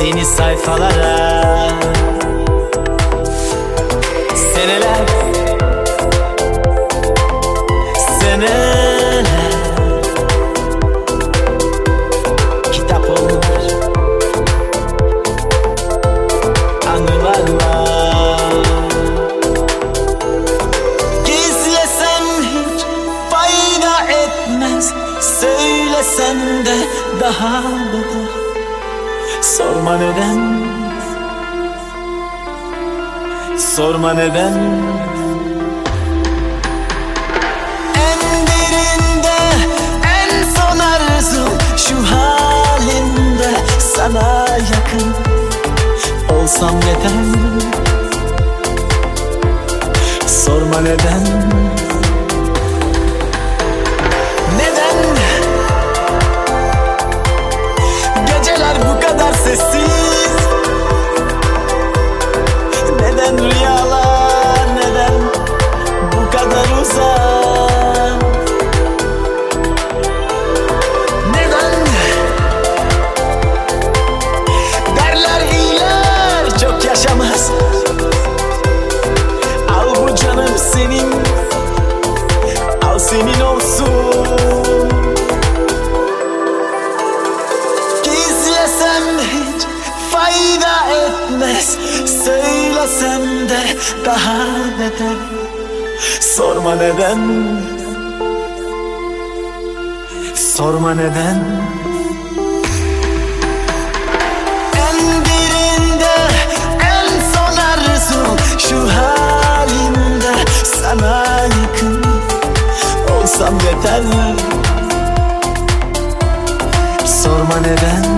yeni sayfalara. Seneler, seneler kitap olmuş anılarla. Gizlesem hiç fayda etmez, söylesem de daha beter. Sorma neden, sorma neden. En derinde, en son arzum şu halinde sana yakın olsam yeter. Sorma neden, neden geceler bu kadar sessiz, neden rüyalar, neden bu kadar uzak, neden derler iyiler çok yaşamaz. Al bu canım senin, al senin olsun. Gizlesem hiç fayda etmez, söylesem de daha beter. Sorma neden, sorma neden. En birinde, en son arzum şu halinde sana yakın olsam yeter. Sorma neden.